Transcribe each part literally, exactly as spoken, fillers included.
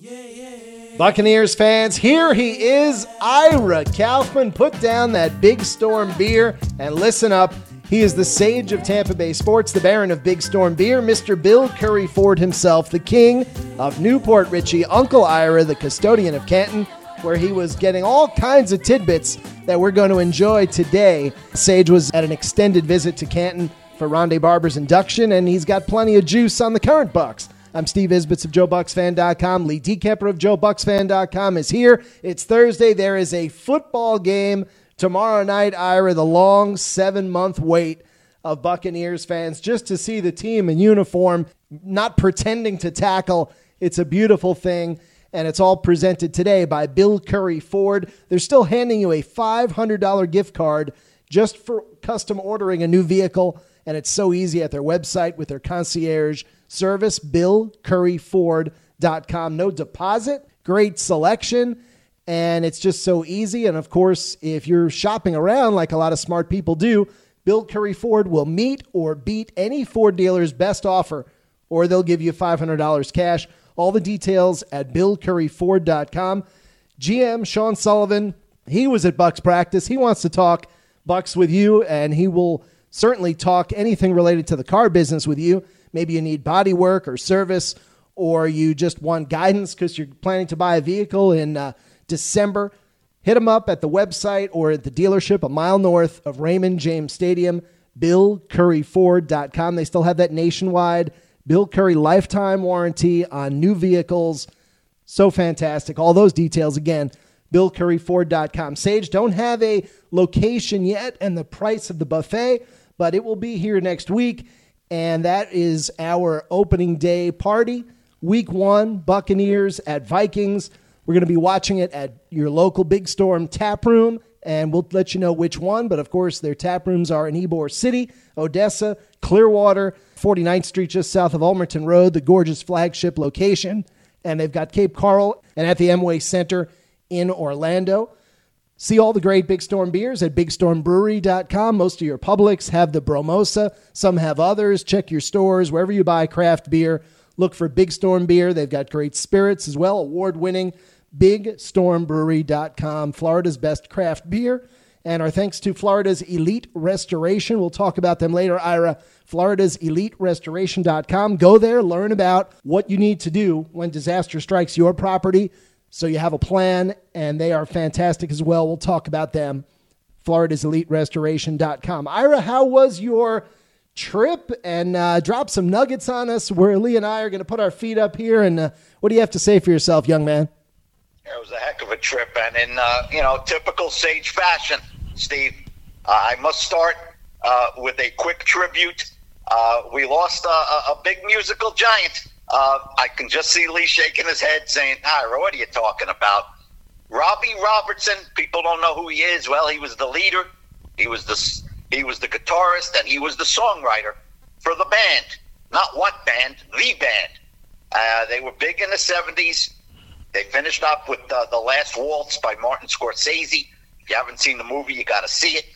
Buccaneers fans, here he is, Ira Kaufman. Put down that Big Storm beer and listen up. He is the sage of Tampa Bay sports, the baron of Big Storm beer, Mister Bill Curry Ford himself, the king of Newport Richie, Uncle Ira, the custodian of Canton, where he was getting all kinds of tidbits that we're going to enjoy today. Sage was at an extended visit to Canton for Rondé Barber's induction, and he's got plenty of juice on the current Bucs. I'm Steve Isbitz of Joe Bucs Fan dot com. Lee DeKemper of Joe Bucs Fan dot com is here. It's Thursday. There is a football game tomorrow night, Ira. The long seven-month wait of Buccaneers fans just to see the team in uniform, not pretending to tackle. It's a beautiful thing, and it's all presented today by Bill Curry Ford. They're still handing you a five hundred dollars gift card just for custom ordering a new vehicle, and it's so easy at their website with their concierge service, Bill Curry Ford dot com. No deposit, great selection, and it's just so easy. And of course, if you're shopping around like a lot of smart people do, Bill Curry Ford will meet or beat any Ford dealer's best offer, or they'll give you five hundred dollars cash. All the details at Bill Curry Ford dot com. G M Sean Sullivan, he was at Bucs practice. He wants to talk Bucs with you, and he will certainly talk anything related to the car business with you. Maybe you need body work or service, or you just want guidance because you're planning to buy a vehicle in uh, December. Hit him up at the website or at the dealership a mile north of Raymond James Stadium, Bill Curry Ford dot com. They still have that nationwide Bill Curry lifetime warranty on new vehicles. So fantastic. All those details, again, Bill Curry Ford dot com. Sage, don't have a location yet and the price of the buffet, but it will be here next week. And that is our opening day party. Week one, Buccaneers at Vikings. We're going to be watching it at your local Big Storm tap room, and we'll let you know which one. But, of course, their tap rooms are in Ybor City, Odessa, Clearwater, forty-ninth Street, just south of Ulmerton Road, the gorgeous flagship location. And they've got Cape Coral and at the Amway Center in Orlando. See all the great Big Storm beers at Big Storm Brewery dot com. Most of your Publix have the Bromosa. Some have others. Check your stores. Wherever you buy craft beer, look for Big Storm beer. They've got great spirits as well, award-winning. Big Storm Brewery dot com, Florida's best craft beer. And our thanks to Florida's Elite Restoration. We'll talk about them later, Ira. Florida's Elite Restoration dot com. Go there, learn about what you need to do when disaster strikes your property, so you have a plan, and they are fantastic as well. We'll talk about them. Florida's Elite Restoration dot com. Ira, how was your trip? And uh, drop some nuggets on us where Lee and I are going to put our feet up here. And uh, what do you have to say for yourself, young man? It was a heck of a trip. And in, uh, you know, typical Sage fashion, Steve, uh, I must start uh, with a quick tribute. Uh, we lost a, a big musical giant. Uh, I can just see Lee shaking his head saying, Ira, what are you talking about? Robbie Robertson, people don't know who he is. Well, he was the leader. He was the he was the guitarist, and he was the songwriter for the band. Not what band, the band. Uh, they were big in the seventies. They finished up with uh, The Last Waltz by Martin Scorsese. If you haven't seen the movie, you got to see it.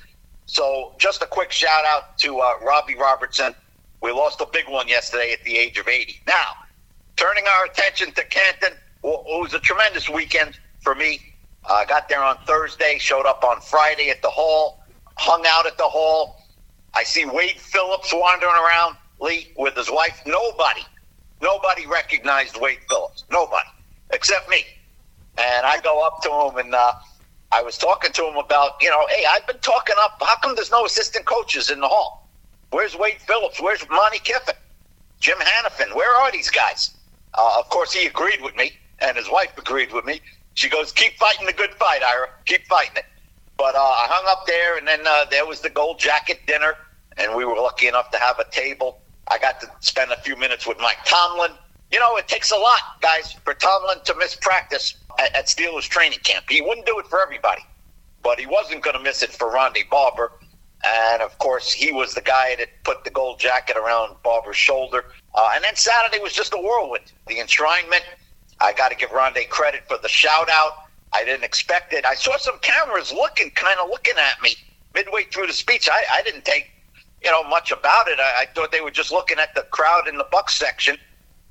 So just a quick shout out to uh, Robbie Robertson. We lost a big one yesterday at the age of eighty. Now, turning our attention to Canton, well, it was a tremendous weekend for me. I uh, got there on Thursday, showed up on Friday at the Hall, hung out at the Hall. I see Wade Phillips wandering around, Lee, with his wife. Nobody, nobody recognized Wade Phillips. Nobody, except me. And I go up to him, and uh, I was talking to him about, you know, hey, I've been talking up. How come there's no assistant coaches in the Hall? Where's Wade Phillips? Where's Monty Kiffin? Jim Hannafin? Where are these guys? Uh, of course, he agreed with me, and his wife agreed with me. She goes, keep fighting the good fight, Ira. Keep fighting it. But uh, I hung up there, and then uh, there was the Gold Jacket dinner, and we were lucky enough to have a table. I got to spend a few minutes with Mike Tomlin. You know, it takes a lot, guys, for Tomlin to miss practice at, at Steelers training camp. He wouldn't do it for everybody, but he wasn't going to miss it for Rondé Barber. And, of course, he was the guy that put the gold jacket around Barber's shoulder. Uh, and then Saturday was just a whirlwind. The enshrinement, I got to give Rondé credit for the shout-out. I didn't expect it. I saw some cameras looking, kind of looking at me midway through the speech. I, I didn't take, you know, much about it. I, I thought they were just looking at the crowd in the Bucs section.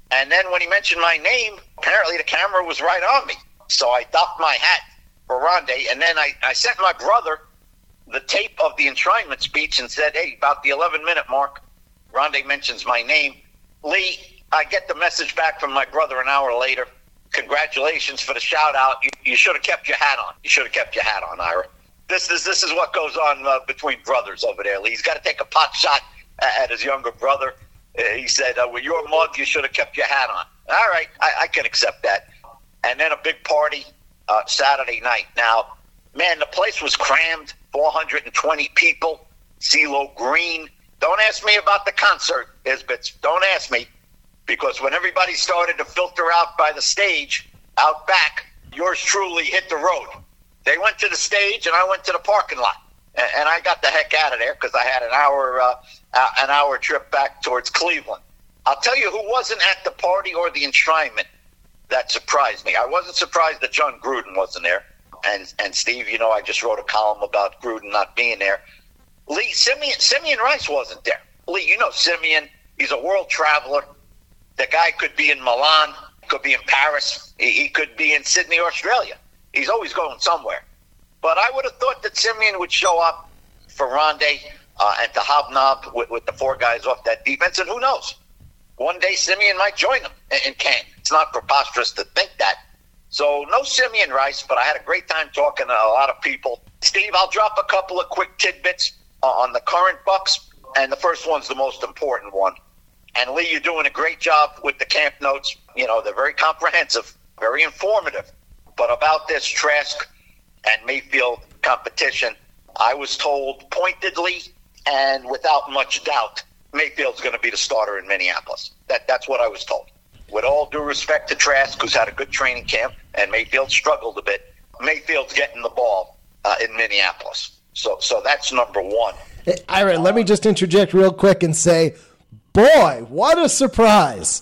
And then when he mentioned my name, apparently the camera was right on me. So I doffed my hat for Rondé, and then I, I sent my brother the tape of the enshrinement speech and said, hey, about the eleven-minute mark, Rondé mentions my name. Lee, I get the message back from my brother an hour later. Congratulations for the shout-out. You, you should have kept your hat on. You should have kept your hat on, Ira. This is this is what goes on uh, between brothers over there, Lee. He's got to take a pot shot at, at his younger brother. Uh, he said, uh, with your mug, you should have kept your hat on. All right, I, I can accept that. And then a big party uh, Saturday night. Now, man, the place was crammed, four hundred twenty people, CeeLo Green. Don't ask me about the concert, Isbits. Don't ask me, because when everybody started to filter out by the stage, out back, yours truly hit the road. They went to the stage, and I went to the parking lot. And, and I got the heck out of there because I had an hour uh, uh, an hour trip back towards Cleveland. I'll tell you who wasn't at the party or the enshrinement that surprised me. I wasn't surprised that John Gruden wasn't there. And, and Steve, you know, I just wrote a column about Gruden not being there. Lee, Simeon, Simeon Rice wasn't there. Lee, you know Simeon. He's a world traveler. The guy could be in Milan, could be in Paris. He, he could be in Sydney, Australia. He's always going somewhere. But I would have thought that Simeon would show up for Rondé uh, and to hobnob with, with the four guys off that defense. And who knows? One day Simeon might join them in, in camp. It's not preposterous to think that. So no Simeon Rice, but I had a great time talking to a lot of people. Steve, I'll drop a couple of quick tidbits on the current Bucks, and the first one's the most important one. And Lee, you're doing a great job with the camp notes. You know, they're very comprehensive, very informative. But about this Trask and Mayfield competition, I was told pointedly and without much doubt, Mayfield's going to be the starter in Minneapolis. That That's what I was told. With all due respect to Trask, who's had a good training camp, and Mayfield struggled a bit, Mayfield's getting the ball uh, in Minneapolis. So so that's number one. Hey, Ira, let me just interject real quick and say, boy, what a surprise.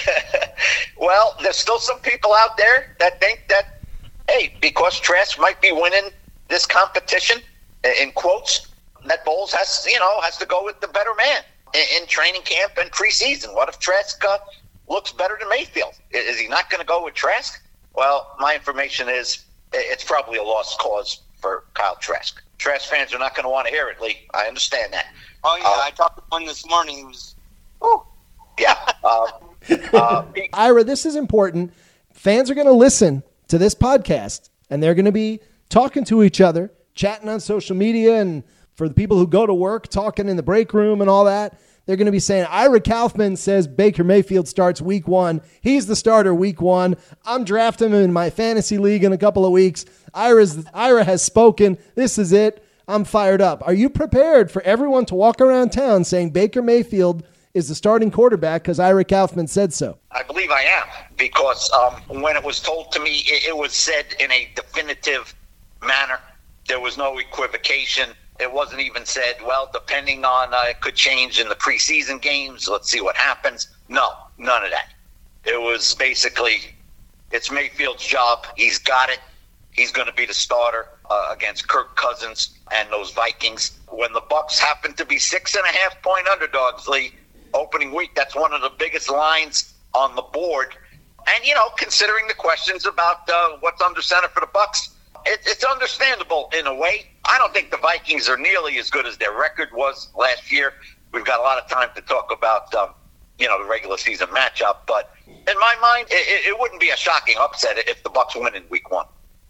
Well, there's still some people out there that think that, hey, because Trask might be winning this competition, in quotes, that Bowles has, you know, has to go with the better man in, in training camp and preseason. What if Trask uh, looks better than Mayfield? Is he not going to go with Trask? Well, my information is it's probably a lost cause for Kyle Trask. Trask fans are not going to want to hear it, Lee. I understand that. Oh, yeah. Uh, I talked to one this morning. He was, oh, yeah. Uh, uh, he, Ira, this is important. Fans are going to listen to this podcast, and they're going to be talking to each other, chatting on social media, and for the people who go to work, talking in the break room and all that, they're going to be saying, Ira Kaufman says Baker Mayfield starts week one. He's the starter week one. I'm drafting him in my fantasy league in a couple of weeks. Ira's, Ira has spoken. This is it. I'm fired up. Are you prepared for everyone to walk around town saying Baker Mayfield is the starting quarterback because Ira Kaufman said so? I believe I am, because um, when it was told to me, it, it was said in a definitive manner. There was no equivocation. It wasn't even said, well, depending on, uh, it could change in the preseason games. Let's see what happens. No, none of that. It was basically, it's Mayfield's job. He's got it. He's going to be the starter uh, against Kirk Cousins and those Vikings. When the Bucs happen to be six and a half point underdogs, Lee, opening week, that's one of the biggest lines on the board. And, you know, considering the questions about uh, what's under center for the Bucs, it, it's understandable in a way. I don't think the Vikings are nearly as good as their record was last year. We've got a lot of time to talk about, um, you know, the regular season matchup. But in my mind, it, it wouldn't be a shocking upset if the Bucs win in week one.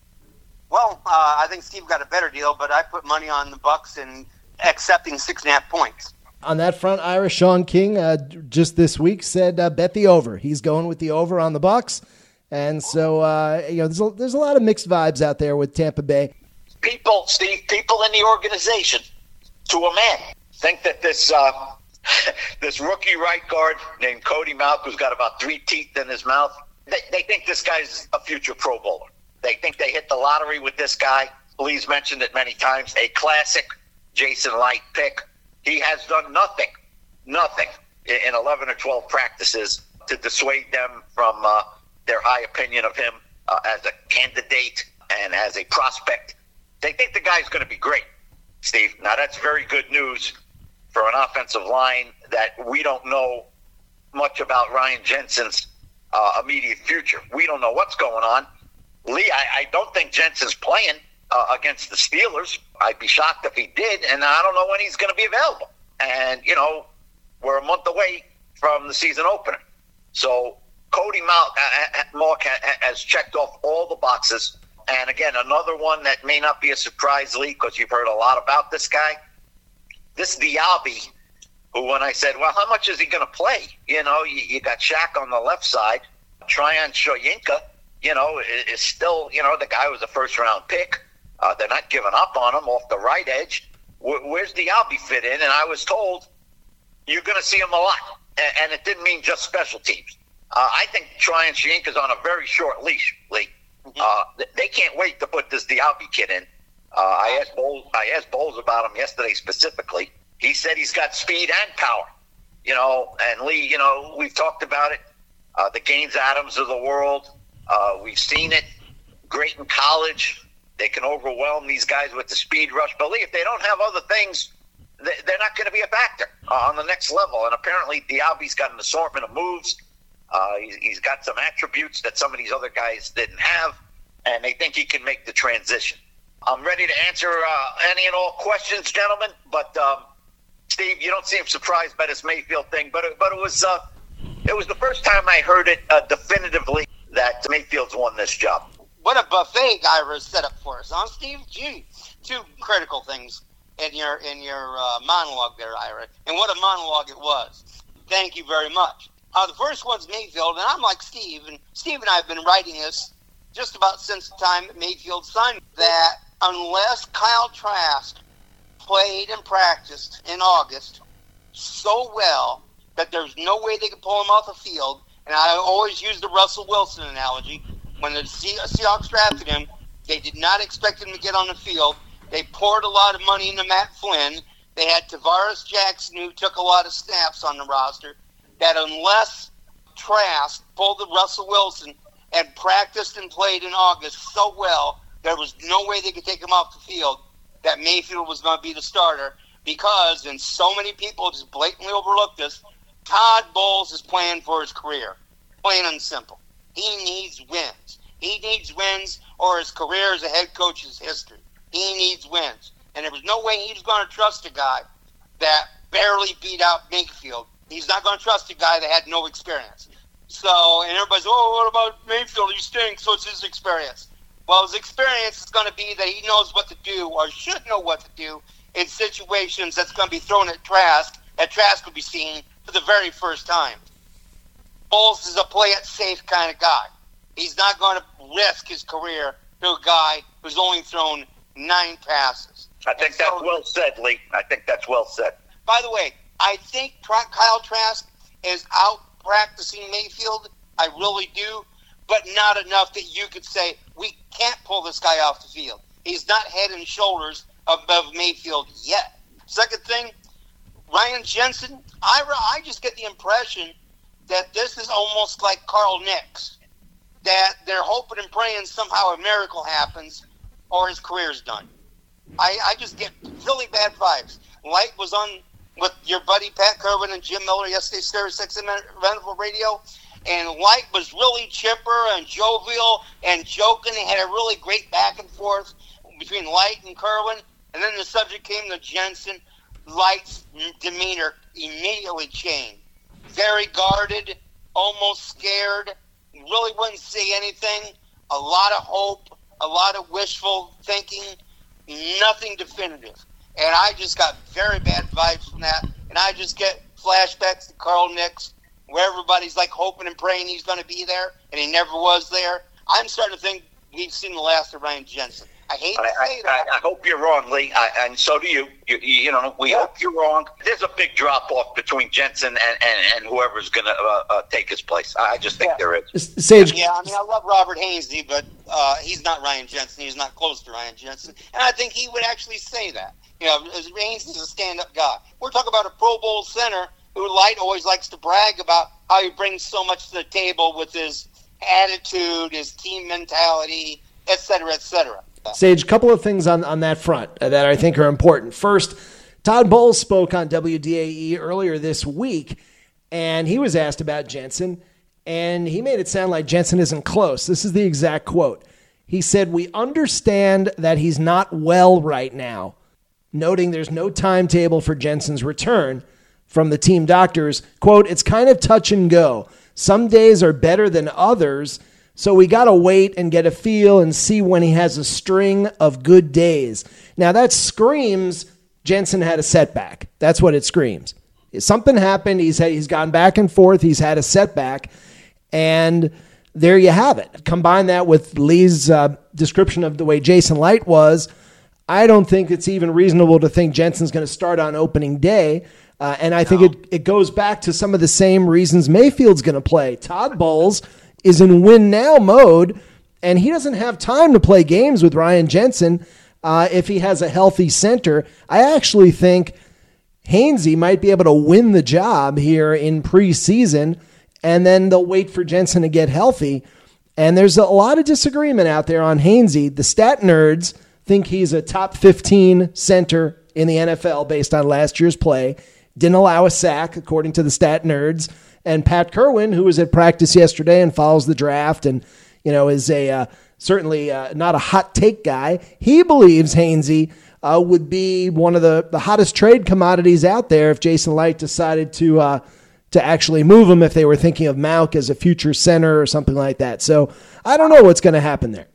well, uh, I think Steve got a better deal, but I put money on the Bucs and accepting six and a half points. On that front, Ira, Sean King uh, just this week said uh, bet the over. He's going with the over on the Bucs. And so, uh, you know, there's a, there's a lot of mixed vibes out there with Tampa Bay. People, Steve, people in the organization, to a man, think that this uh, this rookie right guard named Cody Mauch, who's got about three teeth in his mouth, they, they think this guy's a future Pro Bowler. They think they hit the lottery with this guy. Lee's mentioned it many times, a classic Jason Light pick. He has done nothing, nothing in eleven or twelve practices to dissuade them from uh, their high opinion of him uh, as a candidate and as a prospect. They think the guy's going to be great, Steve. Now, that's very good news for an offensive line that we don't know much about Ryan Jensen's uh, immediate future. We don't know what's going on. Lee, I, I don't think Jensen's playing uh, against the Steelers. I'd be shocked if he did, and I don't know when he's going to be available. And, you know, we're a month away from the season opener. So Cody Mauch has checked off all the boxes. And, again, another one that may not be a surprise, Lee, because you've heard a lot about this guy. This Diaby, who when I said, well, how much is he going to play? You know, you, you got Shaq on the left side. Tryon Shoyinka, you know, is still, you know, the guy was a first-round pick. Uh, they're not giving up on him off the right edge. Where, where's Diaby fit in? And I was told you're going to see him a lot. And, and it didn't mean just special teams. Uh, I think Tryon Shoyinka's on a very short leash, Lee. Mm-hmm. Uh, they can't wait to put this Diaby kid in. Uh, I asked Bowles, I asked Bowles about him yesterday specifically. He said he's got speed and power. You know, and Lee, you know, we've talked about it. Uh, the Gaines Adams of the world. Uh, we've seen it. Great in college. They can overwhelm these guys with the speed rush. But Lee, if they don't have other things, they're not going to be a factor uh, on the next level. And apparently Diaby's got an assortment of moves. Uh, he's, he's got some attributes that some of these other guys didn't have, and they think he can make the transition. I'm ready to answer uh, any and all questions, gentlemen. But um, Steve, you don't seem surprised by this Mayfield thing, but it, but it was uh, it was the first time I heard it uh, definitively that Mayfield's won this job. What a buffet Ira set up for us, huh, Steve? Gee, two critical things in your in your uh, monologue there, Ira, and what a monologue it was. Thank you very much. Uh, the first one's Mayfield, and I'm like Steve, and Steve and I have been writing this just about since the time Mayfield signed, that unless Kyle Trask played and practiced in August so well that there's no way they could pull him off the field, and I always use the Russell Wilson analogy. When the Seahawks drafted him, they did not expect him to get on the field. They poured a lot of money into Matt Flynn. They had Tavares Jackson, who took a lot of snaps on the roster. That unless Trask pulled the Russell Wilson and practiced and played in August so well, there was no way they could take him off the field, that Mayfield was going to be the starter, because, and so many people just blatantly overlook this, Todd Bowles is playing for his career. Plain and simple. He needs wins. He needs wins, or his career as a head coach is history. He needs wins. And there was no way he was going to trust a guy that barely beat out Mayfield. He's not going to trust a guy that had no experience. So, and everybody's, oh, what about Mayfield? He stinks, so it's his experience. Well, his experience is going to be that he knows what to do, or should know what to do, in situations that's going to be thrown at Trask, that Trask will be seeing for the very first time. Bowles is a play-it-safe kind of guy. He's not going to risk his career to a guy who's only thrown nine passes. I think and that's so, well said, Lee. I think that's well said. By the way, I think Kyle Trask is out practicing Mayfield. I really do. But not enough that you could say, we can't pull this guy off the field. He's not head and shoulders above Mayfield yet. Second thing, Ryan Jensen, Ira, I just get the impression that this is almost like Carl Nix, that they're hoping and praying somehow a miracle happens or his career's done. I, I just get really bad vibes. Light was on with your buddy Pat Kerwin and Jim Miller yesterday, Sirius X M Rental Radio, and Light was really chipper and jovial and joking. They had a really great back and forth between Light and Kerwin, and then the subject came to Jensen. Light's demeanor immediately changed. Very guarded, almost scared, really wouldn't say anything, a lot of hope, a lot of wishful thinking, nothing definitive. And I just got very bad vibes from that. And I just get flashbacks to Carl Nix, where everybody's like hoping and praying he's going to be there, and he never was there. I'm starting to think we've seen the last of Ryan Jensen. I hate to I, say I, that. I, I hope you're wrong, Lee, I, and so do you. You, you know, we yeah. hope you're wrong. There's a big drop-off between Jensen and, and, and whoever's going to uh, uh, take his place. I just think yeah. there is. Sage. Yeah, I mean, I love Robert Hainsey, but uh, he's not Ryan Jensen. He's not close to Ryan Jensen. And I think he would actually say that. You know, Hainsey's a stand-up guy. We're talking about a Pro Bowl center who Light always likes to brag about how he brings so much to the table with his attitude, his team mentality, et cetera, et cetera. Sage, a couple of things on, on that front that I think are important. First, Todd Bowles spoke on W D A E earlier this week, And he was asked about Jensen, and he made it sound like Jensen isn't close. This is the exact quote. He said, "We understand that he's not well right now," noting there's no timetable for Jensen's return. From the team doctors, quote, "It's kind of touch and go. Some days are better than others, so we got to wait and get a feel and see when he has a string of good days." Now that screams Jensen had a setback. That's what it screams. Something happened. He's had, he's gone back and forth. He's had a setback, and there you have it. Combine that with Lee's uh, description of the way Jason Licht was. I don't think it's even reasonable to think Jensen's going to start on opening day. Uh, and I no. think it, it goes back to some of the same reasons Mayfield's going to play. Todd Bowles is in win now mode, and he doesn't have time to play games with Ryan Jensen uh, if he has a healthy center. I actually think Hainsey might be able to win the job here in preseason, and then they'll wait for Jensen to get healthy. And there's a lot of disagreement out there on Hainsey. The stat nerds think he's a top fifteen center in the N F L based on last year's play. Didn't allow a sack, according to the stat nerds. And Pat Kerwin, who was at practice yesterday and follows the draft and, you know, is a uh, certainly uh, not a hot take guy, he believes Hainsey uh, would be one of the, the hottest trade commodities out there if Jason Licht decided to uh, to actually move him if they were thinking of Mauk as a future center or something like that. So I don't know what's going to happen there.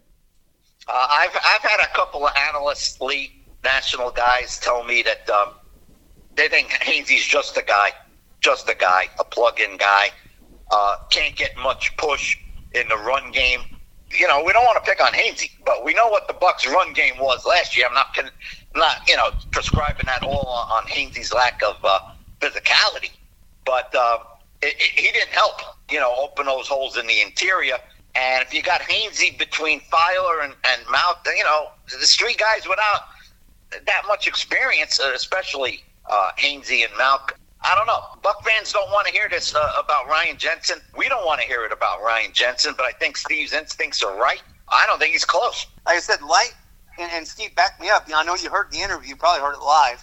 Uh, I've I've had a couple of analysts, Lee, national guys, tell me that um, they think Hainsey's just a guy, just a guy, a plug-in guy. Uh, can't get much push in the run game. You know, we don't want to pick on Hainsey, but we know what the Bucs' run game was last year. I'm not, I'm not, you know, prescribing that all on, on Hainsey's lack of uh, physicality, but uh, it, it, he didn't help. You know, open those holes in the interior. And if you got Hainsey between Feiler and, and Mauk, you know, there's three guys without that much experience, especially uh, Hainsey and Mauk. I don't know. Buck fans don't want to hear this uh, about Ryan Jensen. We don't want to hear it about Ryan Jensen, but I think Steve's instincts are right. I don't think he's close. Like I said, Light, and, and Steve backed me up. You know, I know you heard the interview. You probably heard it live.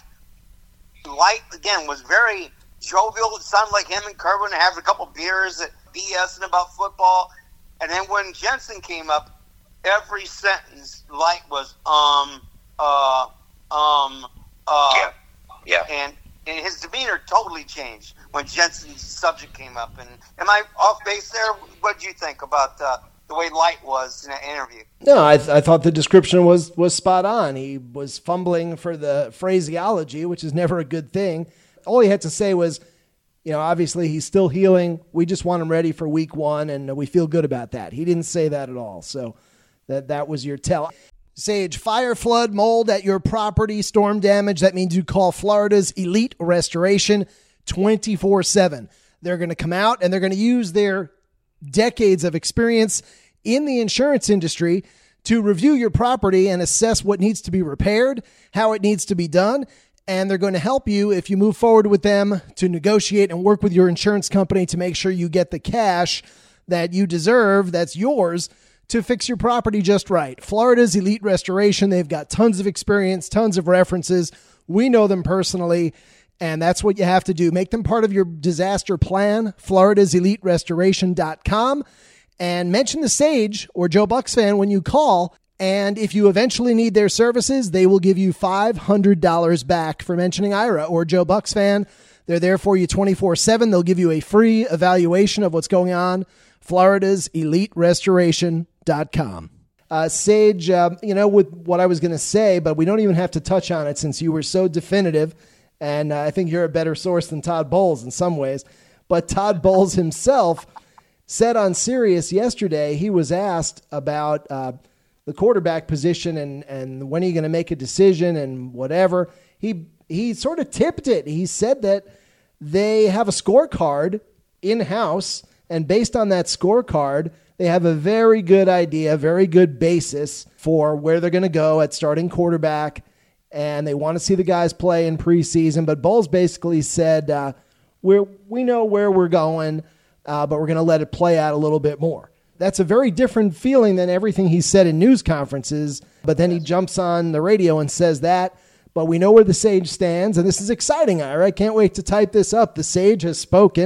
Light, again, was very jovial. It sounded like him and Kerwin having a couple beers, BSing about football. And then when Jensen came up, every sentence, Light was, um, uh, um, uh. Yeah, yeah. And, and his demeanor totally changed when Jensen's subject came up. And am I off base there? What did you think about uh, the way Light was in that interview? No, I, th- I thought the description was, was spot on. He was fumbling for the phraseology, which is never a good thing. All he had to say was, you know, obviously he's still healing. We just want him ready for week one, and we feel good about that. He didn't say that at all. So that that was your tell. Sage, fire, flood, mold at your property, storm damage. That means you call Florida's Elite Restoration twenty-four seven. They're going to come out, and they're going to use their decades of experience in the insurance industry to review your property and assess what needs to be repaired, how it needs to be done. And they're going to help you if you move forward with them to negotiate and work with your insurance company to make sure you get the cash that you deserve, that's yours, to fix your property just right. Florida's Elite Restoration, they've got tons of experience, tons of references. We know them personally, and that's what you have to do. Make them part of your disaster plan, floridas elite restoration dot com, and mention the Sage or Joe Bucs fan when you call. And if you eventually need their services, they will give you five hundred dollars back for mentioning Ira or Joe Bucs fan. They're there for you twenty-four seven. They'll give you a free evaluation of what's going on. floridas elite restoration dot com. Uh, Sage, uh, you know, with what I was going to say, but we don't even have to touch on it since you were so definitive. And uh, I think you're a better source than Todd Bowles in some ways. But Todd Bowles himself said on Sirius yesterday, he was asked about uh, the quarterback position and, and when are you going to make a decision and whatever. He he sort of tipped it. He said that they have a scorecard in-house, and based on that scorecard, they have a very good idea, very good basis for where they're going to go at starting quarterback, and they want to see the guys play in preseason. But Bowles basically said, uh, we're, we know where we're going, uh, but we're going to let it play out a little bit more. That's a very different feeling than everything he said in news conferences. But then he jumps on the radio and says that. But we know where the Sage stands, and this is exciting, Ira. I can't wait to type this up. The Sage has spoken. And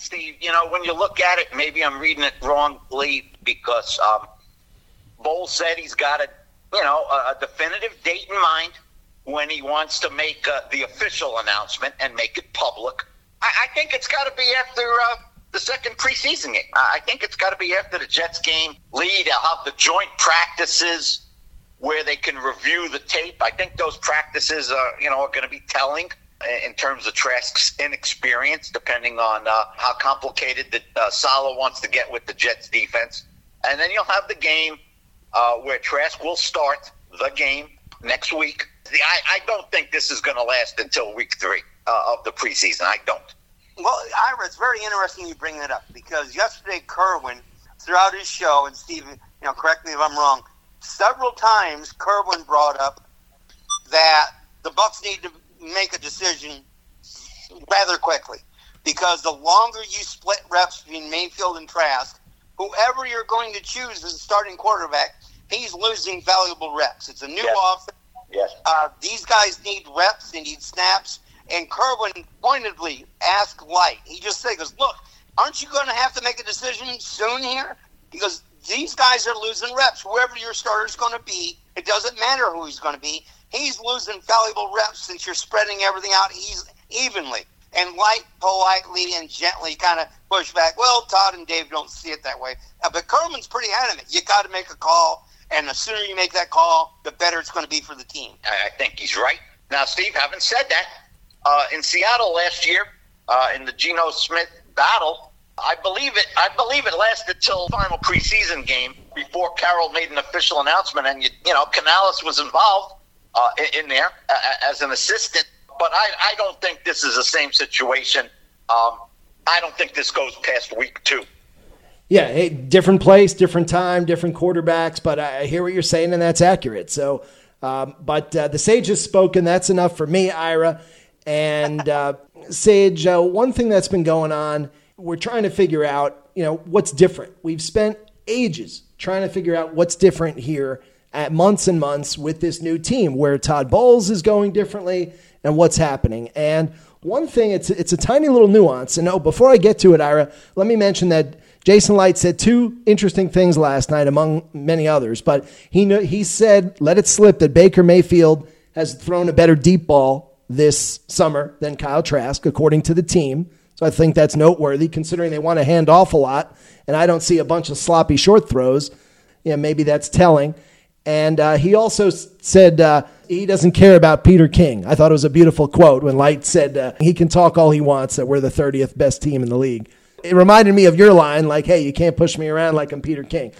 Steve, you know, when you look at it, maybe I'm reading it wrongly because um, Bowles said he's got a, you know, a, a definitive date in mind when he wants to make uh, the official announcement and make it public. I, I think it's got to be after uh, the second preseason game. I, I think it's got to be after the Jets game. Lee, they'll have the joint practices where they can review the tape. I think those practices are, you know, are going to be telling in terms of Trask's inexperience, depending on uh, how complicated that uh, Saleh wants to get with the Jets defense. And then you'll have the game uh, where Trask will start the game next week. I, I don't think this is going to last until week three uh, of the preseason. I don't. Well, Ira, it's very interesting you bring that up because yesterday Kerwin, throughout his show, and Steve, you know, correct me if I'm wrong, several times Kerwin brought up that the Bucs need to make a decision rather quickly because the longer you split reps between Mayfield and Trask, whoever you're going to choose as a starting quarterback, he's losing valuable reps. It's a new yes. offense. Yes. Uh, these guys need reps. They need snaps. And Kerwin pointedly asked Light. He just said, he goes, look, aren't you going to have to make a decision soon here? He goes, these guys are losing reps. Whoever your starter is going to be, it doesn't matter who he's going to be. He's losing valuable reps since you're spreading everything out evenly. And Light politely and gently kind of pushed back. Well, Todd and Dave don't see it that way. Uh, but Kerwin's pretty adamant. You got to make a call, and the sooner you make that call, the better it's going to be for the team. I think he's right. Now, Steve, having said that, uh, in Seattle last year, uh, in the Geno Smith battle, I believe it. I believe it lasted till the final preseason game before Carroll made an official announcement, and you, you know Canales was involved uh, in, in there uh, as an assistant. But I, I don't think this is the same situation. Um, I don't think this goes past week two. Yeah, hey, different place, different time, different quarterbacks. But I hear what you're saying, and that's accurate. So, um, but uh, the Sage has spoken. That's enough for me, Ira. And uh, Sage, uh, one thing that's been going on, we're trying to figure out, you know, what's different. We've spent ages trying to figure out what's different here at months and months with this new team, where Todd Bowles is going differently and what's happening. And one thing, it's it's a tiny little nuance. And oh, before I get to it, Ira, let me mention that Jason Light said two interesting things last night, among many others. But he knew, he said, let it slip, that Baker Mayfield has thrown a better deep ball this summer than Kyle Trask, according to the team. So I think that's noteworthy, considering they want to hand off a lot, and I don't see a bunch of sloppy short throws. Yeah, maybe that's telling. And uh, he also said uh, he doesn't care about Peter King. I thought it was a beautiful quote when Light said uh, he can talk all he wants, that we're the thirtieth best team in the league. It reminded me of your line, like, hey, you can't push me around like I'm Peter King.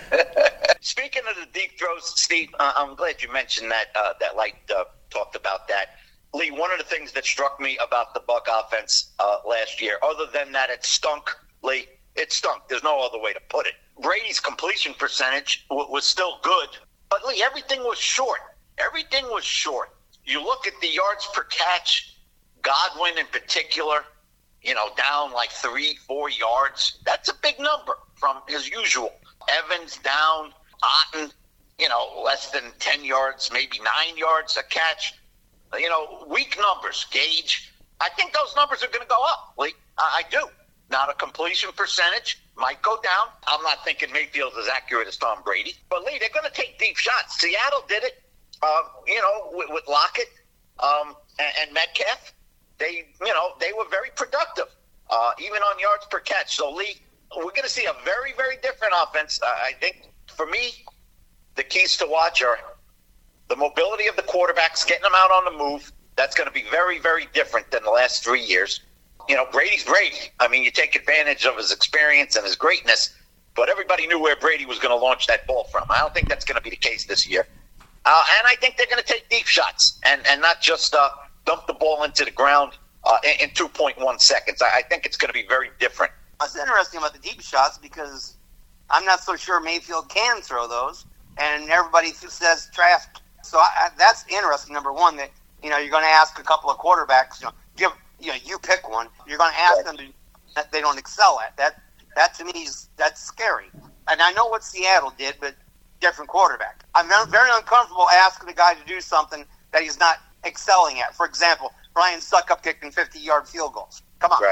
Speaking of the deep throws, Steve, uh, I'm glad you mentioned that, uh, that Light uh, talked about that. Lee, one of the things that struck me about the Buck offense uh, last year, other than that it stunk, Lee, it stunk. There's no other way to put it. Brady's completion percentage w- was still good, but Lee, everything was short. Everything was short. You look at the yards per catch, Godwin in particular, you know, down like three, four yards. That's a big number from his usual. Evans down, Otten, you know, less than ten yards, maybe nine yards a catch. You know, weak numbers, Gage. I think those numbers are going to go up, Lee. I, I do. Now, the completion percentage might go down. I'm not thinking Mayfield's as accurate as Tom Brady. But, Lee, they're going to take deep shots. Seattle did it, uh, you know, with, with Lockett um, and, and Metcalf. They, you know, they were very productive, uh, even on yards per catch. So, Lee, we're going to see a very, very different offense. Uh, I think, for me, the keys to watch are the mobility of the quarterbacks, getting them out on the move. That's going to be very, very different than the last three years. You know, Brady's Brady. I mean, you take advantage of his experience and his greatness, but everybody knew where Brady was going to launch that ball from. I don't think that's going to be the case this year. Uh, and I think they're going to take deep shots and, and not just uh, dump the ball into the ground uh, in, in two point one seconds. I, I think it's going to be very different. It's interesting about the deep shots because I'm not so sure Mayfield can throw those, and everybody says Trask. So I, I, that's interesting. Number one, that you know you're going to ask a couple of quarterbacks, you know, give you know you pick one. You're going to ask right. them to, that they don't excel at that. That to me is that's scary. And I know what Seattle did, but different quarterback. I'm very uncomfortable asking the guy to do something that he's not excelling at. For example, Ryan Suckup kicking fifty-yard field goals. Come on, right?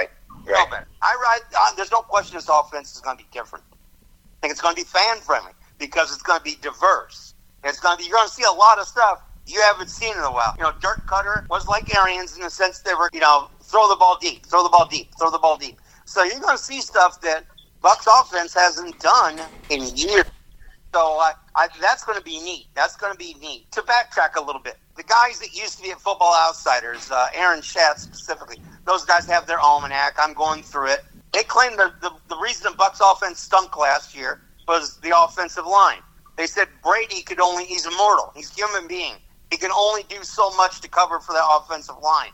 Right. No better. I ride. Uh, there's no question this offense is going to be different. I think it's going to be fan friendly because it's going to be diverse. It's going to be. You're going to see a lot of stuff you haven't seen in a while. You know, Dirk Cutter was like Arians in the sense they were, you know, throw the ball deep, throw the ball deep, throw the ball deep. So you're going to see stuff that Bucs offense hasn't done in years. So uh, I, that's going to be neat. That's going to be neat. To backtrack a little bit, the guys that used to be at Football Outsiders, uh, Aaron Schatz specifically, those guys have their almanac. I'm going through it. They claim the, the, the reason the Bucs offense stunk last year was the offensive line. They said Brady could only, he's immortal. He's a human being. He can only do so much to cover for that offensive line.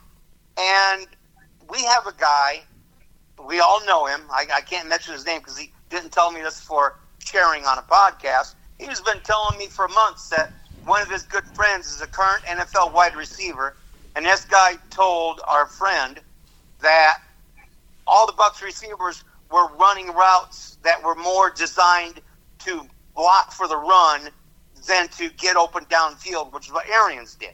And we have a guy, we all know him. I, I can't mention his name because he didn't tell me this for sharing on a podcast. He's been telling me for months that one of his good friends is a current N F L wide receiver. And this guy told our friend that all the Bucs receivers were running routes that were more designed to block for the run than to get open downfield, which is what Arians did.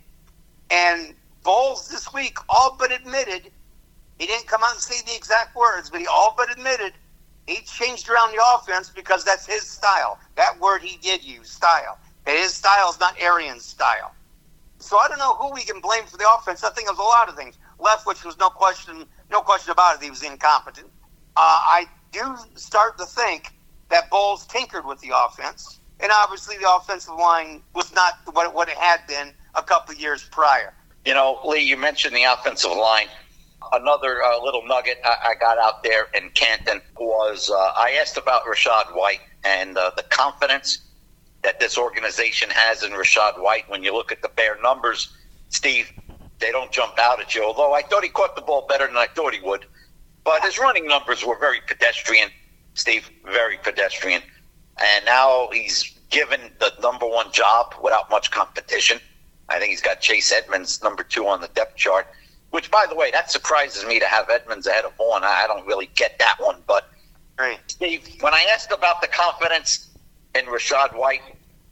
And Bowles this week all but admitted, he didn't come out and say the exact words, but he all but admitted he changed around the offense because that's his style. That word he did use, style. And his style is not Arians' style. So I don't know who we can blame for the offense. I think it was a lot of things. Leftwich was no question, no question about it. He was incompetent. Uh, I do start to think that Bowles tinkered with the offense, and obviously the offensive line was not what it, what it had been a couple of years prior. You know, Lee, you mentioned the offensive line. Another uh, little nugget I, I got out there in Canton was uh, I asked about Rachaad White and uh, the confidence that this organization has in Rachaad White. When you look at the bare numbers, Steve, they don't jump out at you, although I thought he caught the ball better than I thought he would. But his running numbers were very pedestrian, Steve, very pedestrian. And now he's given the number one job without much competition. I think he's got Chase Edmonds, number two on the depth chart, which, by the way, that surprises me to have Edmonds ahead of Vaughn. I don't really get that one. But, right. Steve, when I asked about the confidence in Rachaad White,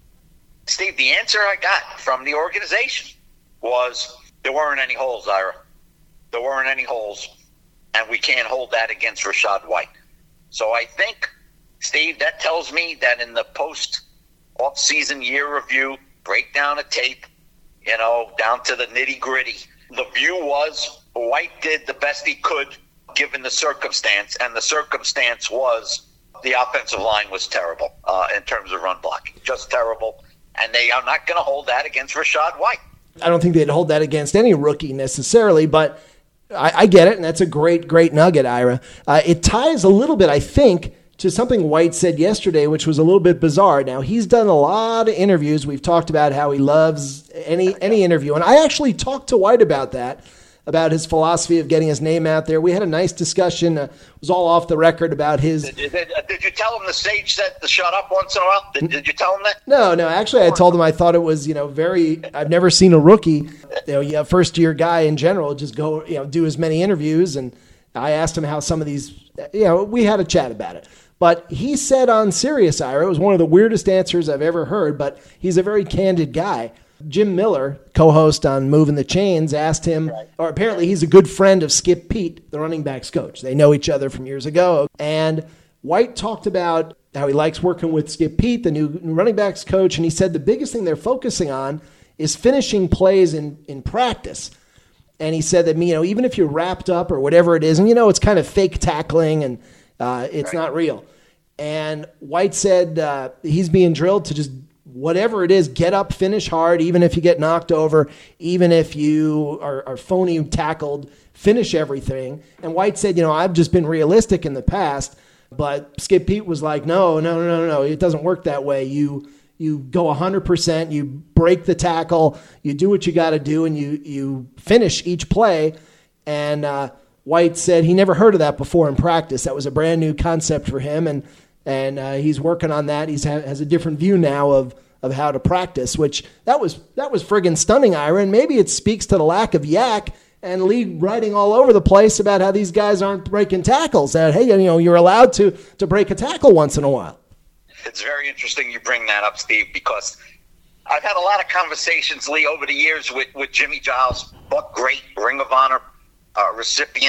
Steve, the answer I got from the organization was there weren't any holes, Ira. There weren't any holes, and we can't hold that against Rachaad White. So I think, Steve, that tells me that in the post-off-season year review, breakdown of tape, you know, down to the nitty-gritty, the view was White did the best he could given the circumstance, and the circumstance was the offensive line was terrible uh, in terms of run blocking, just terrible. And they are not going to hold that against Rachaad White. I don't think they'd hold that against any rookie necessarily, but I, I get it, and that's a great, great nugget, Ira. Uh, it ties a little bit, I think, to something White said yesterday, which was a little bit bizarre. Now, he's done a lot of interviews. We've talked about how he loves any any interview, and I actually talked to White about that, about his philosophy of getting his name out there. We had a nice discussion. Uh, it was all off the record about his... Did, did, did you tell him the sage said to shut up once in a while? Did, did you tell him that? No, no. Actually, I told him I thought it was, you know, very... I've never seen a rookie, you know, yeah, first-year guy in general, just go, you know, do as many interviews. And I asked him how some of these... You know, we had a chat about it. But he said on Sirius, Ira, it was one of the weirdest answers I've ever heard, but he's a very candid guy. Jim Miller, co-host on Moving the Chains, asked him, right. or apparently he's a good friend of Skip Peete, the running backs coach. They know each other from years ago. And White talked about how he likes working with Skip Peete, the new running backs coach, and he said the biggest thing they're focusing on is finishing plays in, in practice. And he said that, you know, even if you're wrapped up or whatever it is, and, you know, it's kind of fake tackling and uh, it's right. not real. And White said uh, he's being drilled to just whatever it is, get up, finish hard, even if you get knocked over, even if you are, are phony tackled, finish everything. And White said, you know, I've just been realistic in the past, but Skip Peete was like, no, no, no, no, no, it doesn't work that way. You you go one hundred percent, you break the tackle, you do what you got to do, and you, you finish each play. And uh, White said he never heard of that before in practice. That was a brand new concept for him, and And uh, he's working on that. He ha- has a different view now of, of how to practice, which that was that was friggin' stunning, Ira. And maybe it speaks to the lack of yak and league writing all over the place about how these guys aren't breaking tackles. That, hey, you know, you're allowed to to break a tackle once in a while. It's very interesting you bring that up, Steve, because I've had a lot of conversations, Lee, over the years with, with Jimmy Giles, Buck Great, Ring of Honor uh, recipient.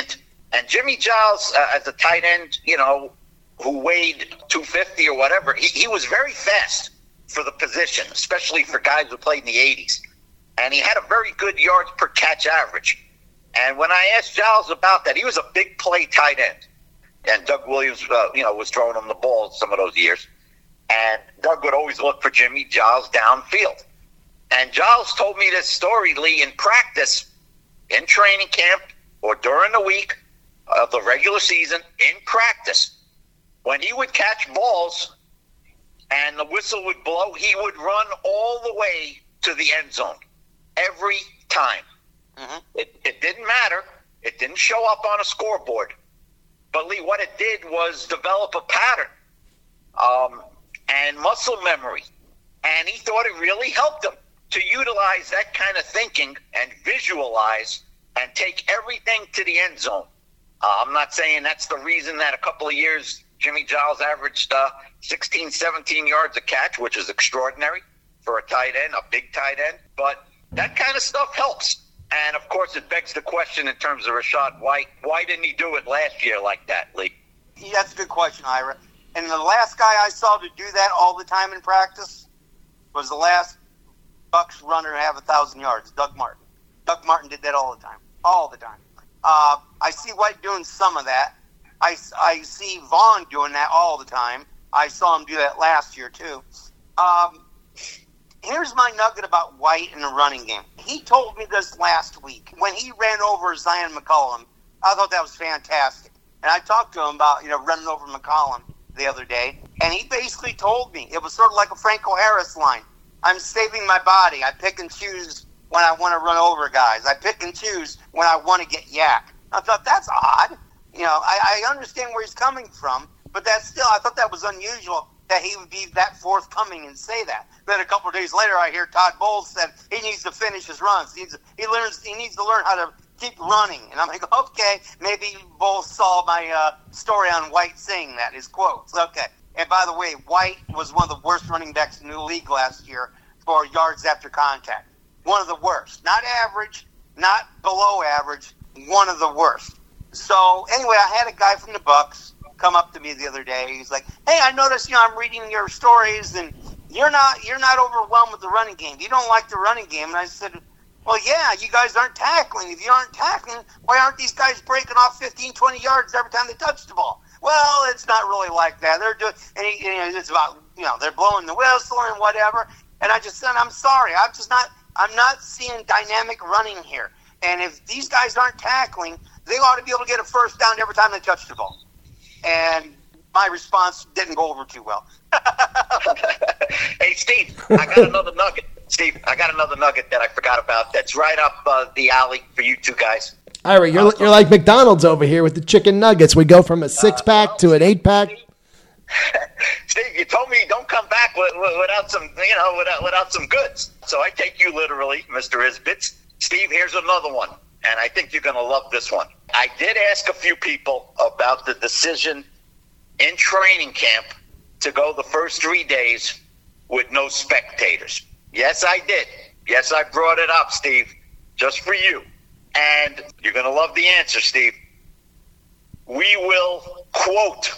And Jimmy Giles, uh, as a tight end, you know, who weighed two fifty or whatever, he, he was very fast for the position, especially for guys who played in the eighties. And he had a very good yards per catch average. And when I asked Giles about that, he was a big play tight end. And Doug Williams, uh, you know, was throwing him the ball some of those years. And Doug would always look for Jimmy Giles downfield. And Giles told me this story, Lee, in practice, in training camp, or during the week of the regular season, in practice, when he would catch balls and the whistle would blow, he would run all the way to the end zone every time. Mm-hmm. It, it didn't matter. It didn't show up on a scoreboard. But, Lee, what it did was develop a pattern um, and muscle memory. And he thought it really helped him to utilize that kind of thinking and visualize and take everything to the end zone. Uh, I'm not saying that's the reason that a couple of years Jimmy Giles averaged uh, sixteen, seventeen yards a catch, which is extraordinary for a tight end, a big tight end. But that kind of stuff helps. And, of course, it begs the question in terms of Rachaad White. Why didn't he do it last year like that, Lee? Yeah, that's a good question, Ira. And the last guy I saw to do that all the time in practice was the last Bucs runner to have one thousand yards, Doug Martin. Doug Martin did that all the time, all the time. Uh, I see White doing some of that. I, I see Vaughn doing that all the time. I saw him do that last year, too. Um, here's my nugget about White in the running game. He told me this last week. When he ran over Zion McCollum, I thought that was fantastic. And I talked to him about, you know, running over McCollum the other day, and he basically told me, it was sort of like a Franco Harris line. I'm saving my body. I pick and choose when I want to run over guys. I pick and choose when I want to get yak. I thought, that's odd. You know, I, I understand where he's coming from, but that's still, I thought that was unusual that he would be that forthcoming and say that. Then a couple of days later, I hear Todd Bowles said he needs to finish his runs. He needs, he learns, he needs to learn how to keep running. And I'm like, okay, maybe Bowles saw my uh, story on White saying that, his quotes. Okay. And by the way, White was one of the worst running backs in the league last year for yards after contact. One of the worst. Not average, not below average, one of the worst. So, anyway, I had a guy from the Bucs come up to me the other day. He's like, hey, I noticed, you know, I'm reading your stories, and you're not you're not overwhelmed with the running game. You don't like the running game. And I said, well, yeah, you guys aren't tackling. If you aren't tackling, why aren't these guys breaking off fifteen, twenty yards every time they touch the ball? Well, it's not really like that. They're doing, and he, you know, it's about, you know, they're blowing the whistle and whatever. And I just said, I'm sorry. I'm just not, I'm not seeing dynamic running here. And if these guys aren't tackling, they ought to be able to get a first down every time they touch the ball. And my response didn't go over too well. Hey, Steve, I got another nugget. Steve, I got another nugget that I forgot about that's right up uh, the alley for you two guys. Ira, you're, uh, you're like McDonald's over here with the chicken nuggets. We go from a six-pack uh, to an eight-pack. Steve, you told me don't come back with, with, without some, you know, without, without some goods. So I take you literally, Mister Isbitz. Steve, here's another one, and I think you're going to love this one. I did ask a few people about the decision in training camp to go the first three days with no spectators. Yes, I did. Yes, I brought it up, Steve, just for you. And you're going to love the answer, Steve. We will, quote,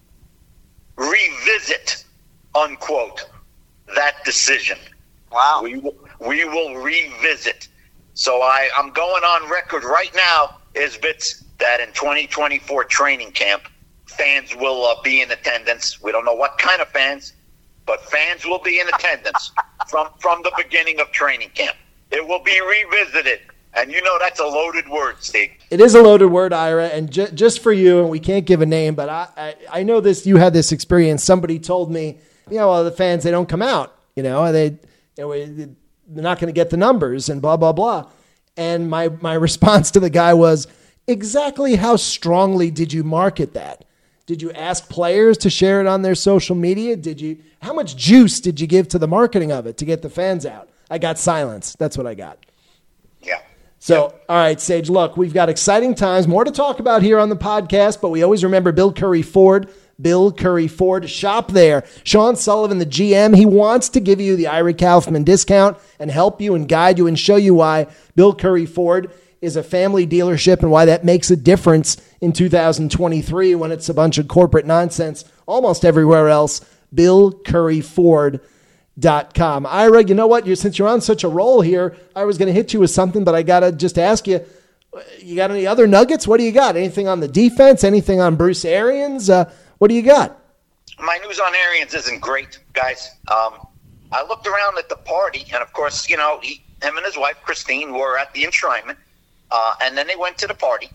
revisit, unquote, that decision. Wow. We will, we will revisit. So I, I'm going on record right now, Isbitz, that in twenty twenty-four training camp, fans will uh, be in attendance. We don't know what kind of fans, but fans will be in attendance from, from the beginning of training camp. It will be revisited. And you know that's a loaded word, Steve. It is a loaded word, Ira. And ju- just for you, and we can't give a name, but I, I, I know this. You had this experience. Somebody told me, you know, well, the fans, they don't come out. You know, they, you know, they're not going to get the numbers and blah, blah, blah. And my, my response to the guy was, exactly how strongly did you market that? Did you ask players to share it on their social media? Did you? How much juice did you give to the marketing of it to get the fans out? I got silence. That's what I got. Yeah. So, all right, Sage, look, we've got exciting times, more to talk about here on the podcast, but we always remember Bill Curry Ford, Bill Curry Ford. Shop there. Sean Sullivan, the G M, he wants to give you the Ira Kaufman discount and help you and guide you and show you why Bill Curry Ford is a family dealership and why that makes a difference in two thousand twenty-three when it's a bunch of corporate nonsense almost everywhere else. Bill Curry Ford dot com. Ira, you know what? You're, since you're on such a roll here, I was going to hit you with something, but I got to just ask you, you got any other nuggets? What do you got? Anything on the defense? Anything on Bruce Arians? Uh, what do you got? My news on Arians isn't great, guys. Um, I looked around at the party, and of course, you know, he, him and his wife, Christine, were at the enshrinement, uh, and then they went to the party.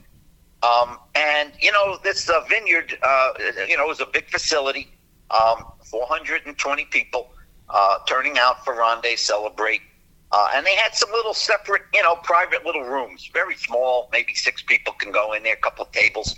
Um, and, you know, this uh, vineyard, uh, you know, was a big facility, um, four hundred twenty people uh, turning out for Rondé Celebrate. Uh, and they had some little separate, you know, private little rooms, very small, maybe six people can go in there, a couple of tables.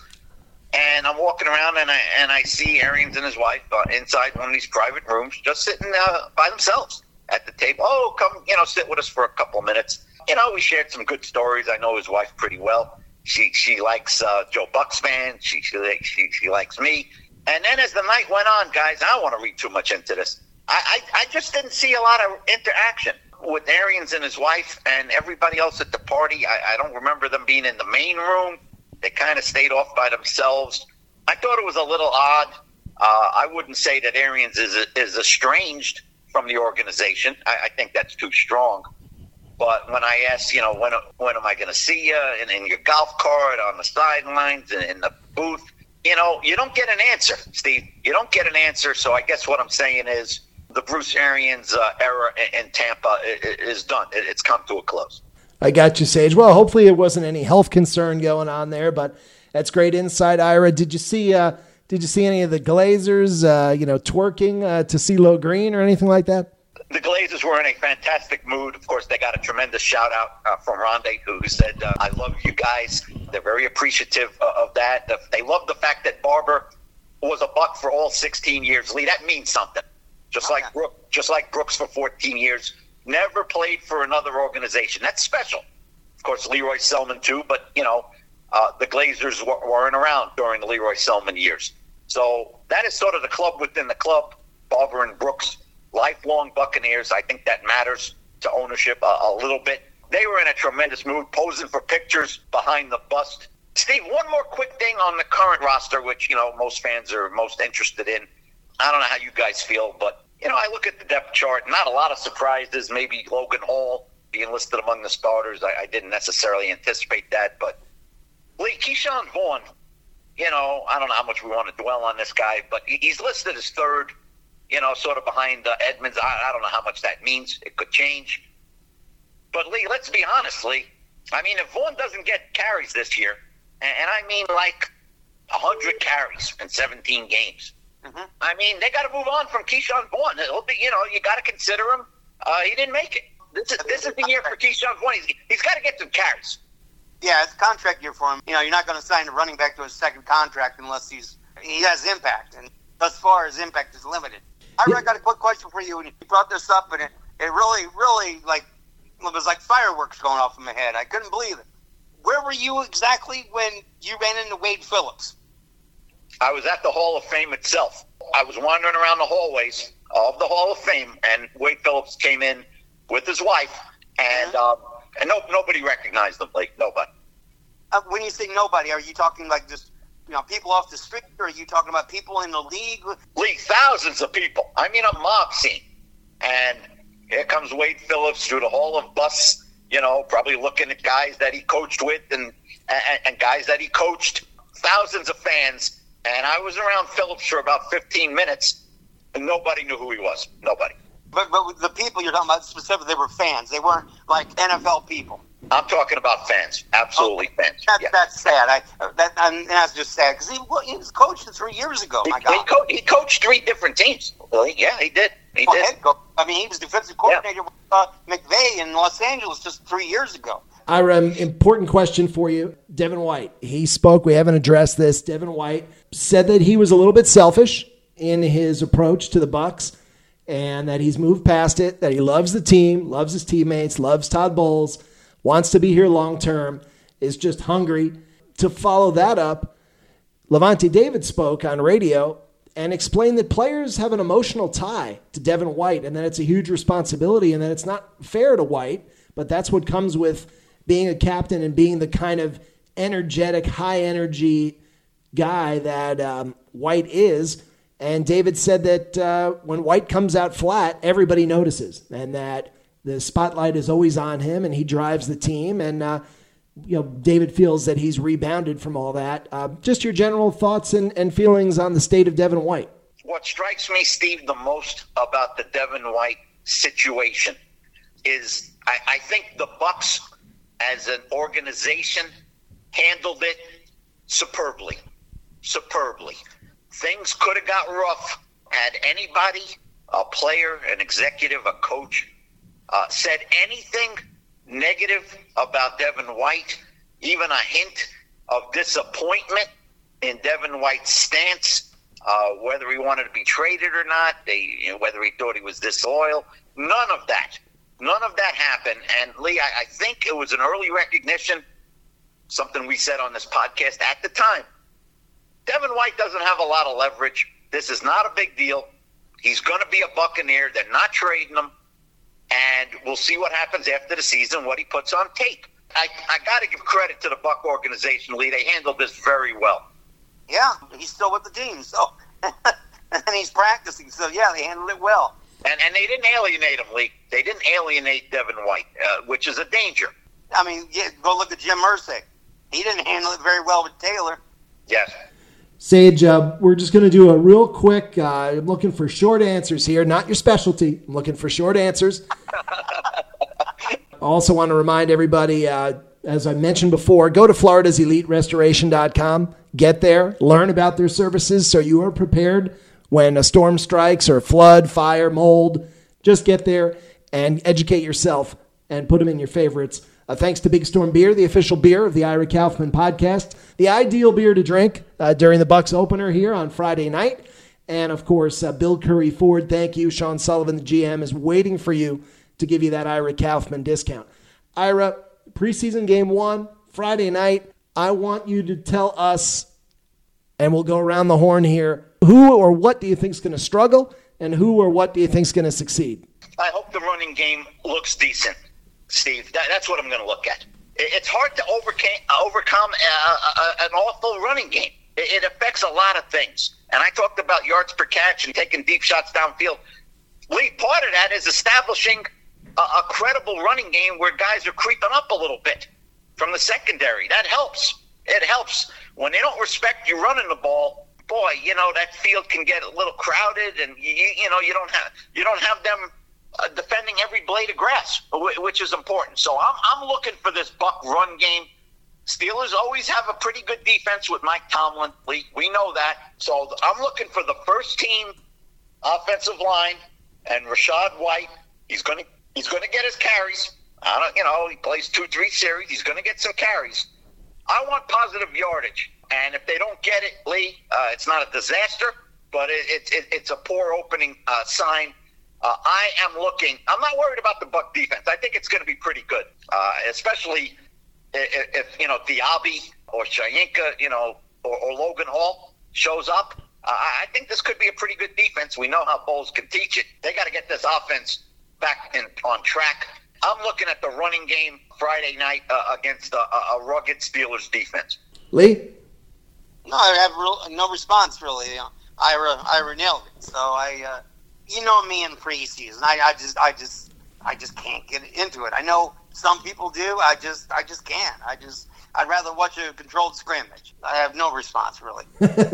And I'm walking around, and I and I see Arians and his wife uh, inside one of these private rooms, just sitting uh, by themselves at the table. Oh, come, you know, sit with us for a couple of minutes. You know, we shared some good stories. I know his wife pretty well. She she likes uh, Joe Buck's fan. She, she she she likes me. And then as the night went on, guys, I don't want to read too much into this. I, I, I just didn't see a lot of interaction with Arians and his wife and everybody else at the party. I, I don't remember them being in the main room. They kind of stayed off by themselves. I thought it was a little odd. Uh, I wouldn't say that Arians is is estranged from the organization. I, I think that's too strong. But when I asked, you know, when when am I going to see you in, in your golf cart, on the sidelines, in, in the booth, you know, you don't get an answer, Steve. You don't get an answer. So I guess what I'm saying is the Bruce Arians uh, era in, in Tampa is done. It, it's come to a close. I got you, Sage. Well, hopefully it wasn't any health concern going on there, but that's great insight, Ira. Did you see? Uh, did you see any of the Glazers, uh, you know, twerking uh, to CeeLo Green or anything like that? The Glazers were in a fantastic mood. Of course, they got a tremendous shout out uh, from Rondé, who said, uh, "I love you guys." They're very appreciative uh, of that. They love the fact that Barber was a Buck for all sixteen years. Lee, that means something. Just oh, like yeah. Brook, just like Brooks for fourteen years. Never played for another organization. That's special. Of course, Leroy Selman too, but, you know, uh, the Glazers w- weren't around during the Leroy Selman years. So that is sort of the club within the club, Barber and Brooks, lifelong Buccaneers. I think that matters to ownership a, a little bit. They were in a tremendous mood, posing for pictures behind the bust. Steve, one more quick thing on the current roster, which, you know, most fans are most interested in. I don't know how you guys feel, but you know, I look at the depth chart, not a lot of surprises. Maybe Logan Hall being listed among the starters. I, I didn't necessarily anticipate that. But, Lee, Keyshawn Vaughn, you know, I don't know how much we want to dwell on this guy, but he's listed as third, you know, sort of behind uh, Edmonds. I, I don't know how much that means. It could change. But, Lee, let's be honest, Lee. I mean, if Vaughn doesn't get carries this year, and, and I mean like one hundred carries in seventeen games, Mm-hmm. I mean, they got to move on from Keyshawn Vaughn. It'll be, you know, you got to consider him. Uh, he didn't make it. This is this is the year for Keyshawn Vaughn. He's, he's got to get some carries. Yeah, it's a contract year for him. You know, you're not going to sign a running back to his second contract unless he's he has impact, and thus far his impact is limited. I got a quick question for you, and you brought this up, and it, it really, really, like, it was like fireworks going off in my head. I couldn't believe it. Where were you exactly when you ran into Wade Phillips? I was at the Hall of Fame itself. I was wandering around the hallways of the Hall of Fame, and Wade Phillips came in with his wife, and um, and no, nobody recognized him. Like, nobody. Uh, when you say nobody, are you talking like just, you know, people off the street, or are you talking about people in the league? League, thousands of people. I mean, a mob scene. And here comes Wade Phillips through the Hall of Busts, you know, probably looking at guys that he coached with and and, and guys that he coached, thousands of fans. And I was around Phillips for about fifteen minutes, and nobody knew who he was. Nobody. But, but the people you're talking about specifically, they were fans. They weren't like N F L people. I'm talking about fans. Absolutely oh, fans. That's, yeah. that's sad. I that and that's just sad because he, he was coaching three years ago. My he, God. He, co- he coached three different teams. Well, yeah, he did. He well, did. Head coach. I mean, he was defensive coordinator yeah. with uh, McVay in Los Angeles just three years ago. Ira, important question for you. Devin White, he spoke. We haven't addressed this. Devin White said that he was a little bit selfish in his approach to the Bucs and that he's moved past it, that he loves the team, loves his teammates, loves Todd Bowles, wants to be here long term, is just hungry. To follow that up, Levante David spoke on radio and explained that players have an emotional tie to Devin White and that it's a huge responsibility and that it's not fair to White, but that's what comes with being a captain and being the kind of energetic, high-energy guy that um, White is. And David said that uh, when White comes out flat, everybody notices, and that the spotlight is always on him, and he drives the team. And uh, you know, David feels that he's rebounded from all that. Uh, just your general thoughts and, and feelings on the state of Devin White. What strikes me, Steve, the most about the Devin White situation is I, I think the Bucks, as an organization, handled it superbly. Superbly. Things could have got rough had anybody, a player, an executive, a coach, uh, said anything negative about Devin White, even a hint of disappointment in Devin White's stance, uh, whether he wanted to be traded or not, they, you know, whether he thought he was disloyal. None of that. None of that happened. And, Lee, I, I think it was an early recognition, something we said on this podcast at the time. Devin White doesn't have a lot of leverage. This is not a big deal. He's going to be a Buccaneer. They're not trading him. And we'll see what happens after the season, what he puts on tape. I, I got to give credit to the Buck organization, Lee. They handled this very well. Yeah, he's still with the team, so and he's practicing. So, yeah, they handled it well. And and they didn't alienate him, Lee. They didn't alienate Devin White, uh, which is a danger. I mean, yeah, go look at Jim Irsay. He didn't handle it very well with Taylor. Yes. Sage, uh, we're just going to do a real quick, uh, I'm looking for short answers here, not your specialty. I'm looking for short answers. I also want to remind everybody, uh, as I mentioned before, go to Florida's Elite Restoration dot com. Get there, learn about their services so you are prepared when a storm strikes or flood, fire, mold. Just get there and educate yourself and put them in your favorites. Uh, thanks to Big Storm Beer, the official beer of the Ira Kaufman podcast, the ideal beer to drink uh, during the Bucks opener here on Friday night. And, of course, uh, Bill Curry Ford, thank you. Sean Sullivan, the G M, is waiting for you to give you that Ira Kaufman discount. Ira, preseason game one, Friday night. I want you to tell us, and we'll go around the horn here, who or what do you think is going to struggle, and who or what do you think is going to succeed? I hope the running game looks decent, Steve. That, that's what I'm going to look at. It, it's hard to overcame, overcome a, a, an awful running game. It, it affects a lot of things. And I talked about yards per catch and taking deep shots downfield. Lee, part of that is establishing a, a credible running game where guys are creeping up a little bit from the secondary. That helps. It helps. When they don't respect you running the ball, boy, you know, that field can get a little crowded, and you, you know, you don't have you don't have them uh, defending every blade of grass, which is important. So I'm I'm looking for this Buck run game. Steelers always have a pretty good defense with Mike Tomlin. We we know that. So I'm looking for the first team offensive line and Rachaad White. He's gonna he's gonna get his carries. I don't, you know, he plays two, three series. He's gonna get some carries. I want positive yardage, and if they don't get it, Lee, uh, it's not a disaster, but it, it, it, it's a poor opening uh, sign. Uh, I am looking. I'm not worried about the Buck defense. I think it's going to be pretty good, uh, especially if, if you know Diaby or Shayinka, you know, or, or Logan Hall shows up. Uh, I think this could be a pretty good defense. We know how Bowles can teach it. They got to get this offense back in, on track. I'm looking at the running game Friday night uh, against a, a rugged Steelers defense. Lee? No, I have real, no response, really. Ira, Ira nailed it. So I, uh, you know me in preseason. I, I just, I just, I just can't get into it. I know some people do. I just, I just can't. I just, I'd rather watch a controlled scrimmage. I have no response, really.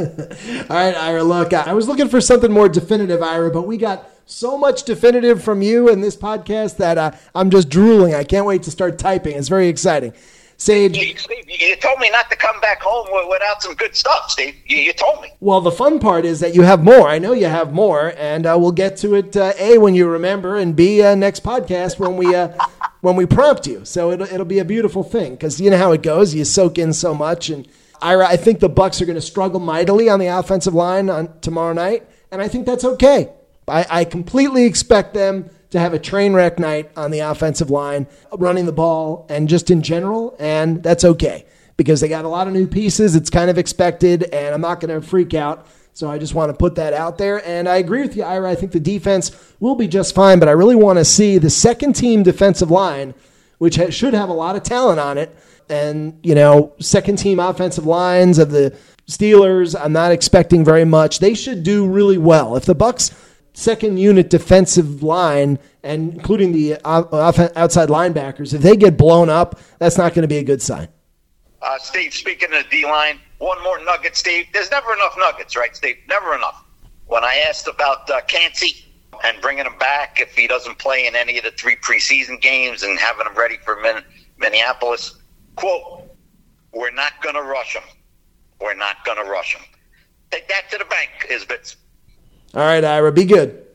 All right, Ira, look, I was looking for something more definitive, Ira, but we got so much definitive from you in this podcast that uh, I'm just drooling. I can't wait to start typing. It's very exciting. Sage. You, Steve, you told me not to come back home without some good stuff, Steve. You, you told me. Well, the fun part is that you have more. I know you have more, and uh, we'll get to it, uh, A, when you remember, and B, uh, next podcast when we uh, when we prompt you. So it'll, it'll be a beautiful thing because you know how it goes. You soak in so much. And Ira, I think the Bucs are going to struggle mightily on the offensive line on tomorrow night, and I think that's okay. I, I completely expect them to have a train wreck night on the offensive line, running the ball, and just in general, and that's okay because they got a lot of new pieces. It's kind of expected, and I'm not going to freak out, so I just want to put that out there. And I agree with you, Ira. I think the defense will be just fine, but I really want to see the second-team defensive line which ha- should have a lot of talent on it. And, you know, second team offensive lines of the Steelers, I'm not expecting very much. They should do really well. If the Bucs second unit defensive line, and including the off- outside linebackers, if they get blown up, that's not going to be a good sign. Uh, Steve, speaking of the D-line, one more nugget, Steve. There's never enough nuggets, right, Steve? Never enough. When I asked about uh, Kancey and bringing him back if he doesn't play in any of the three preseason games and having him ready for Min- Minneapolis, quote, we're not going to rush him. We're not going to rush him. Take that to the bank, Isbitz. All right, Ira, be good.